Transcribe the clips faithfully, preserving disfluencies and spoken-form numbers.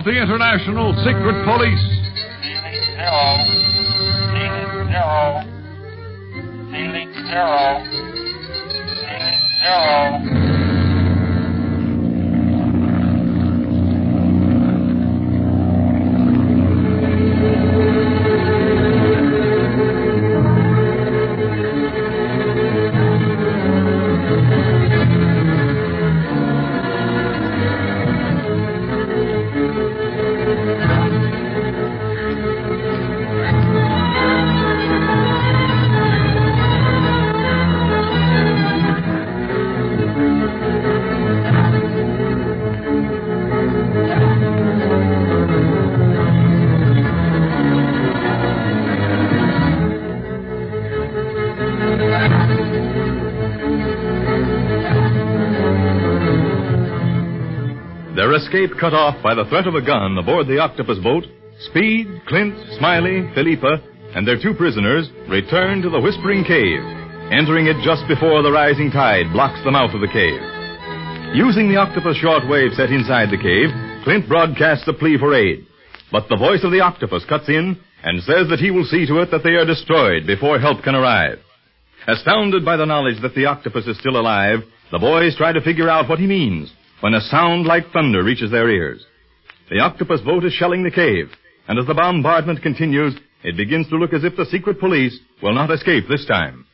of the International Secret Police. Ceiling zero. Ceiling zero. Ceiling zero. Ceiling zero. Their escape cut off by the threat of a gun aboard the octopus boat, Speed, Clint, Smiley, Felipa, and their two prisoners return to the Whispering Cave, entering it just before the rising tide blocks the mouth of the cave. Using the octopus shortwave set inside the cave, Clint broadcasts a plea for aid. But the voice of the octopus cuts in and says that he will see to it that they are destroyed before help can arrive. Astounded by the knowledge that the octopus is still alive, the boys try to figure out what he means when a sound like thunder reaches their ears. The octopus boat is shelling the cave, and as the bombardment continues, it begins to look as if the secret police will not escape this time.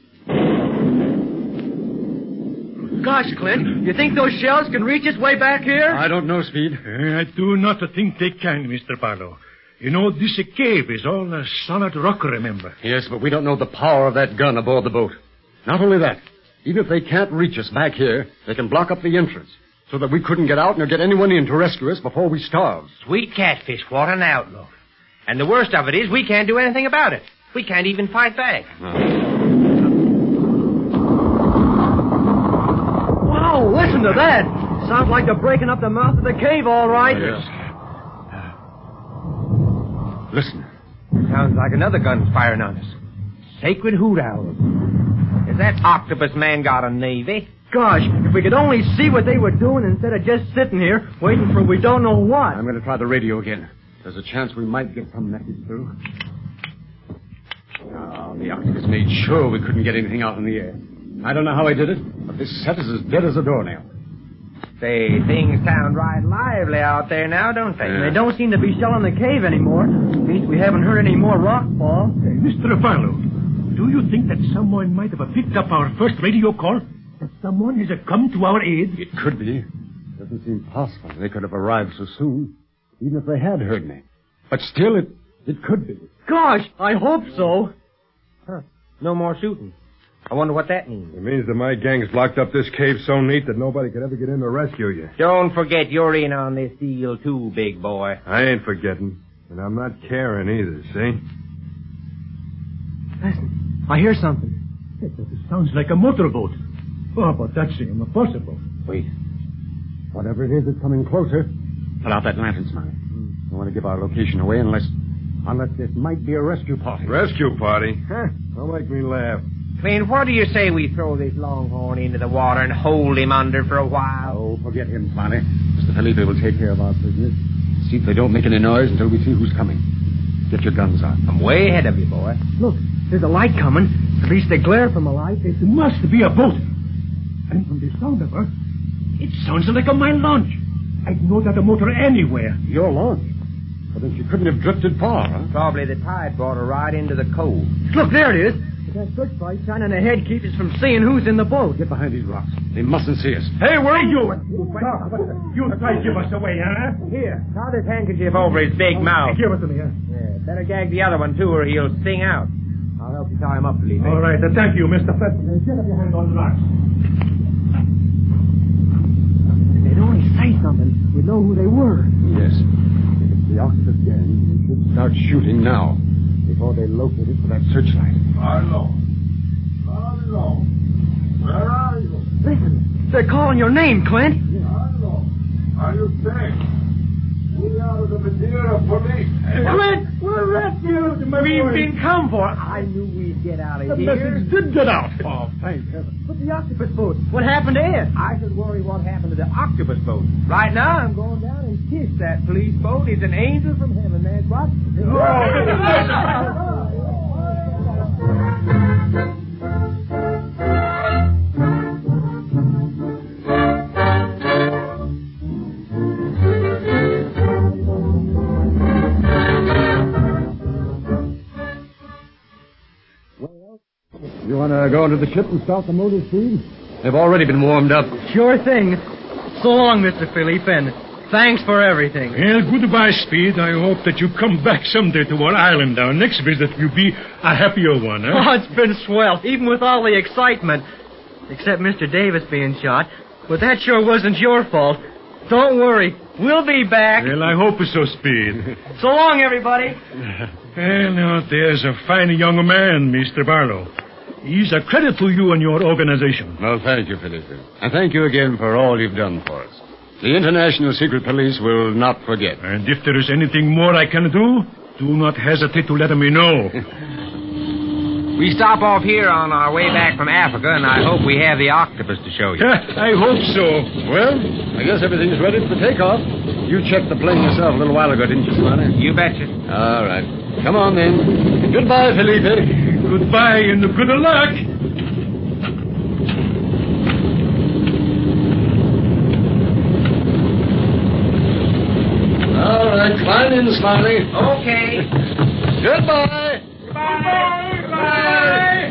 Gosh, Clint, you think those shells can reach us way back here? I don't know, Speed. Uh, I do not think they can, Mister Barlow. You know, this cave is all a solid rock, remember? Yes, but we don't know the power of that gun aboard the boat. Not only that, even if they can't reach us back here, they can block up the entrance so that we couldn't get out nor get anyone in to rescue us before we starve. Sweet catfish, what an outlook. And the worst of it is we can't do anything about it. We can't even fight back. No. Wow, listen to that. Sounds like they're breaking up the mouth of the cave, all right. Yes. Listen. Sounds like another gun's firing on us. Sacred hoot owl. Has that octopus man got a navy? Gosh, if we could only see what they were doing instead of just sitting here waiting for we don't know what. I'm going to try the radio again. There's a chance we might get some message through. Oh, the octopus made sure we couldn't get anything out in the air. I don't know how he did it, but this set is as dead as a doornail. Say, things sound right lively out there now, don't they? Yeah. They don't seem to be shelling the cave anymore. Means we haven't heard any more rock fall. Hey, Mister Barlow, do you think that someone might have picked up our first radio call? That someone has come to our aid? It could be. It doesn't seem possible they could have arrived so soon, even if they had heard me. But still, it it could be. Gosh, I hope so. Huh. No more shooting. I wonder what that means. It means that my gang's blocked up this cave so neat that nobody could ever get in to rescue you. Don't forget you're in on this deal, too, big boy. I ain't forgetting. And I'm not caring either, see? Listen, I hear something. It sounds like a motorboat. Oh, but that's impossible. Wait. Whatever it is, it's coming closer. Put out that lantern, Smiley. I don't want to give our location away unless... unless this might be a rescue party. Rescue party? Huh? Don't make me laugh. Clint, what do you say we throw this longhorn into the water and hold him under for a while? Oh, forget him, Smiley. Mister Felipe will take care of our prisoners. See if they don't make any noise until we see who's coming. Get your guns out. I'm way ahead of you, boy. Look, there's a light coming. At least the glare from the light. It must be a boat. And from the sound of her, it sounds like a mine launch. I'd know that a motor anywhere. Your launch? Well, then she couldn't have drifted far, huh? Probably the tide brought her right into the cove. Look, there it is. That searchlight shining ahead keeps us from seeing who's in the boat. Get behind these rocks. They mustn't see us. Hey, where are you? You try to give us away, huh? Here, tie this handkerchief over his big mouth. Give it to me, huh? Yeah, better gag the other one, too, or he'll sting out. I'll help you tie him up, Felipe. All right, uh, thank you, Mister Fett. Uh, get up your hand on the rocks. If they'd only say something, we'd know who they were. Yes. If it's the octopus gang, we should start shooting now, before they locate it with that searchlight. Barlow. Barlow. Where are you? Listen, they're calling your name, Clint. Barlow. Are you safe? We are the Madeira police. Clint, we're rescued. We've been come for. I knew we'd get out of The here. message did get out. Oh, thank heaven. with the octopus boat? What happened to it? I should worry what happened to the octopus boat. Right now, I'm going down and kiss that police boat. He's an angel from heaven. That's what. You want to go into the ship and start the motor speed? They've already been warmed up. Sure thing. So long, Mister Philippe, and thanks for everything. Well, goodbye, Speed. I hope that you come back someday to our island. Our next visit will be a happier one, huh? Oh, it's been swell, even with all the excitement. Except Mister Davis being shot. But that sure wasn't your fault. Don't worry. We'll be back. Well, I hope so, Speed. So long, everybody. Well, now, there's a fine young man, Mister Barlow. He's a credit to you and your organization. Well, thank you, Felipe. And thank you again for all you've done for us. The International Secret Police will not forget. And if there is anything more I can do, do not hesitate to let me know. We stop off here on our way back from Africa, and I hope we have the octopus to show you. I hope so. Well, I guess everything's ready for takeoff. You checked the plane yourself a little while ago, didn't you, Smarty? You betcha. All right. Come on, then. Goodbye, Felipe. Goodbye and good luck. All right, climb in, Smiley. Okay. Goodbye. Bye. Bye.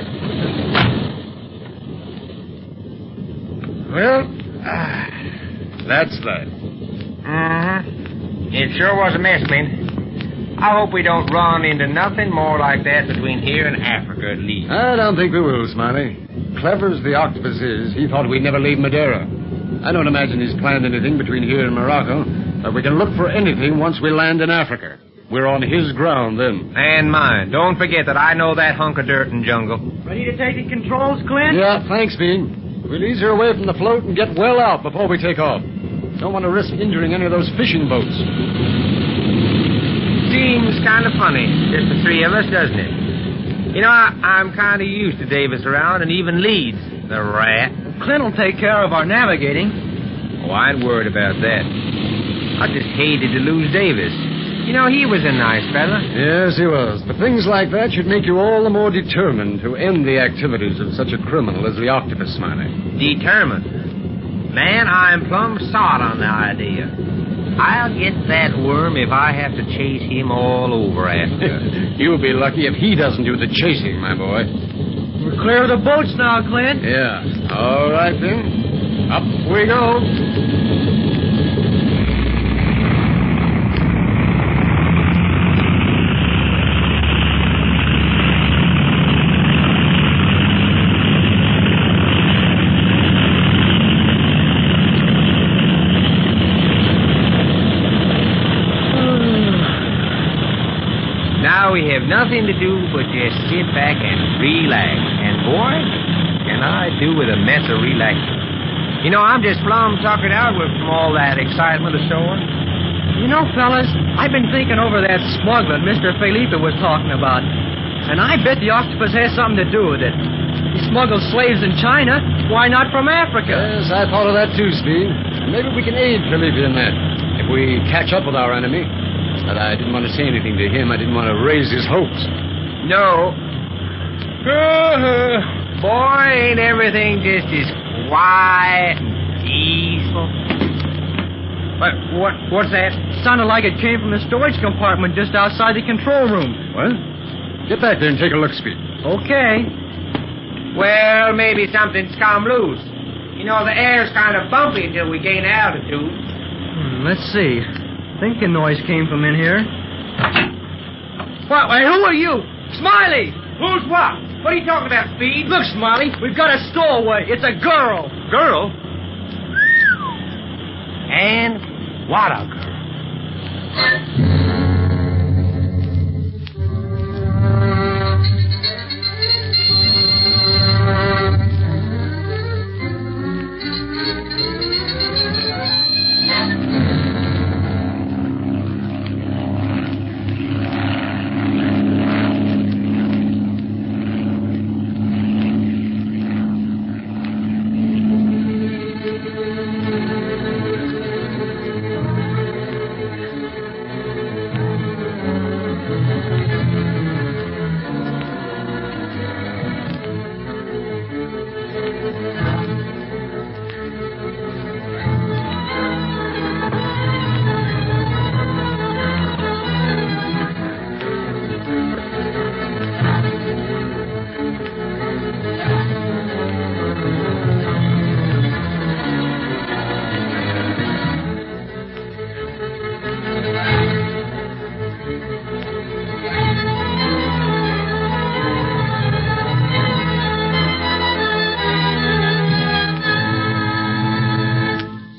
Well, ah, that's that. Uh-huh. It sure was a mess, man. I hope we don't run into nothing more like that between here and Africa, at least. I don't think we will, Smiley. Clever as the octopus is, he thought we'd never leave Madeira. I don't imagine he's planned anything between here and Morocco, but we can look for anything once we land in Africa. We're on his ground then. And mine. Don't forget that I know that hunk of dirt and jungle. Ready to take the controls, Clint? Yeah, thanks, Bean. We'll ease her away from the float and get well out before we take off. Don't want to risk injuring any of those fishing boats. Seems kind of funny, just the three of us, doesn't it? You know, I, I'm kind of used to Davis around and even Leeds, the rat. Clint will take care of our navigating. Oh, I ain't worried about that. I just hated to lose Davis. You know, he was a nice fella. Yes, he was. But things like that should make you all the more determined to end the activities of such a criminal as the octopus, Smiley. Determined? Man, I'm plumb sot on the idea. I'll get that worm if I have to chase him all over Africa. You'll be lucky if he doesn't do the chasing, my boy. We're clear of the boats now, Clint. Yeah. All right, then. Up we go. We have nothing to do but just sit back and relax. And boy, can I do with a mess of relaxing. You know, I'm just plumb tuckered out with from all that excitement ashore. You know, fellas, I've been thinking over that smuggling Mister Felipe was talking about. And I bet the octopus has something to do with it. He smuggles slaves in China. Why not from Africa? Yes, I thought of that too, Speed. Maybe we can aid Felipe in that. If we catch up with our enemy. But I didn't want to say anything to him. I didn't want to raise his hopes. No. Uh, boy, ain't everything just as quiet and peaceful. What, what, what's that? Sounded like it came from the storage compartment just outside the control room. What? Get back there and take a look, Speed. Okay. Well, maybe something's come loose. You know, the air's kind of bumpy until we gain altitude. Hmm, let's see. Thinking noise came from in here. What? Wait, who are you? Smiley! Who's what? What are you talking about, Speed? Look, Smiley, we've got a stowaway. It's a girl. Girl? And what a girl.